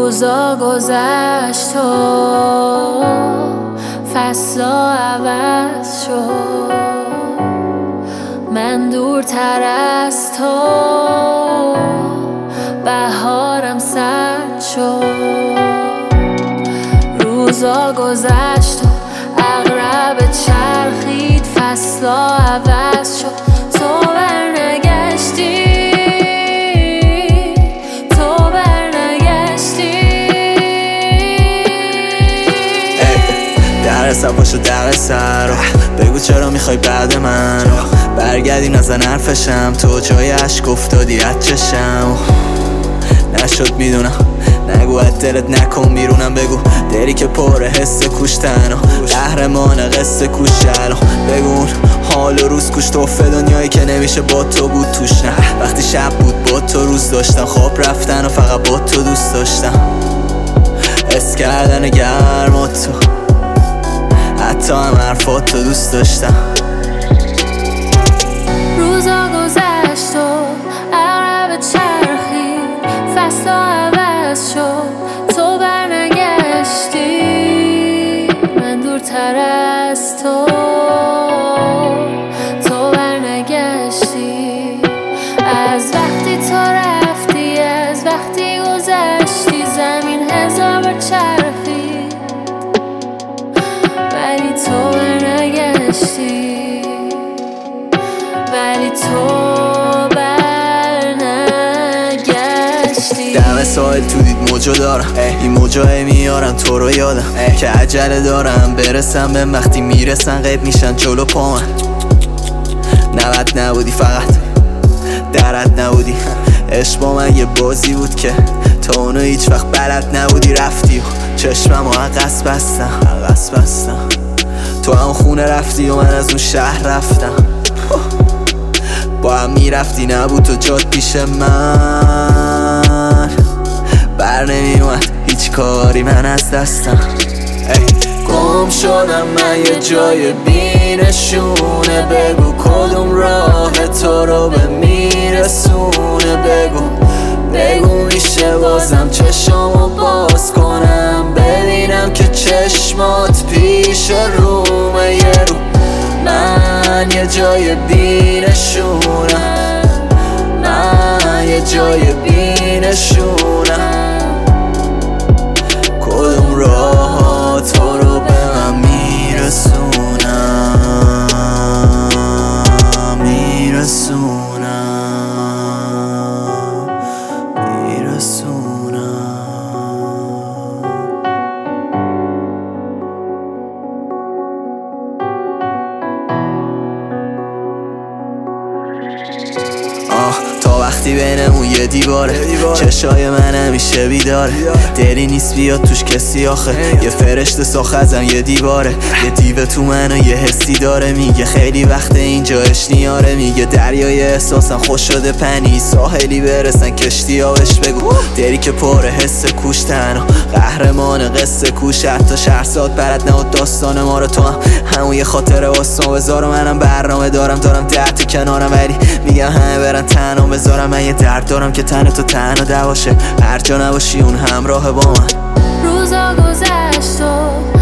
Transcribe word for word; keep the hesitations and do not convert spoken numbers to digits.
روزا گذشت و فصلا عوض شد، من دورتر از تو بهارم سرد شد. روزا گذشت و عقرب چرخید، فصلا عوض شد، تو برنگشتی، تو برنگشتی. در سر پاشو در سر بگو چرا میخوای بعد من برگردی نزن حرفشم، تو جای عشق افتادی از چشم. نشد میدونم نگو از دلت نکن بیرونم، بگو دلی که پر حس کوشتن و قهرمان قصه کوشن. بگو اون حال و روز کوش توفه دنیایی که نمیشه با تو بود توش. نه وقتی شب بود با تو روز داشتم، خواب رفتن و فقط با تو دوست داشتم، حس کردن گرم و تو حتی هم حرفات تو دوست داشتم. روزا گذشت و عقرب چرخید، فصلا عوض شد، تو برنگشتی، من دورتر از تو، تو برنگشتی. از وقتی تو رفتی، از وقتی گذشتی، زمین هزار بار چرخید ولی تو برنگشتی، ولی تو برنگشتی. دم ساحل تو دید موجو دارم، این موجای میارن تو رو یادم که عجله دارم برسم به وقتی میرسن غیب میشن جلو پا من. نوت نبودی فقط درت نبودی، عشق با من یه بازی بود که تو اونو هیچ وقت بلد نبودی. رفتی و چشمم و عقص بستم عقص بستم تو هم خونه رفتی و من از اون شهر رفتم. با هم میرفتی نبود تو جاد پیش من، بر نمیومد هیچ کاری من از دستم. گم شدم من یه جای بینشونه، بگو کدوم راه تو رو به میرسونه. بگو بگو میشه بازم چشمو باز کنم، ببینم که چشمات پیش رومه یه رو. من یه جای بینشونم، من یه جای بینشونم، کدوم راه تو رو به من میرسونم میرسونم میرسونم. آه تا وقتی بینمون یه دیواره، چشای من همیشه بیداره، دلی نیست بیاد توش کسی آخه، یه فرشته ساخت ازم یه دیواره، یه دیو تو منو یه حسی داره، میگه خیلی وقت اینجا اشنیاره، میگه دریای احساسم خوش شده پنی، ساحلی برسن کشتی ها. بهش بگو دلی که پر حس کوشتن و قهرمان قصه کوش، حتی شهرزاد برد نه داستان ما رو تو هم همون یه خاطره واسم بذار. منم برنامه دارم دارم ده تو کنارم، ولی میگم همه برن تنها بذارم. من یه درد دارم که تن تو تنها دواشه، هر جا نباشی اون همراه با من. روزا گذشت و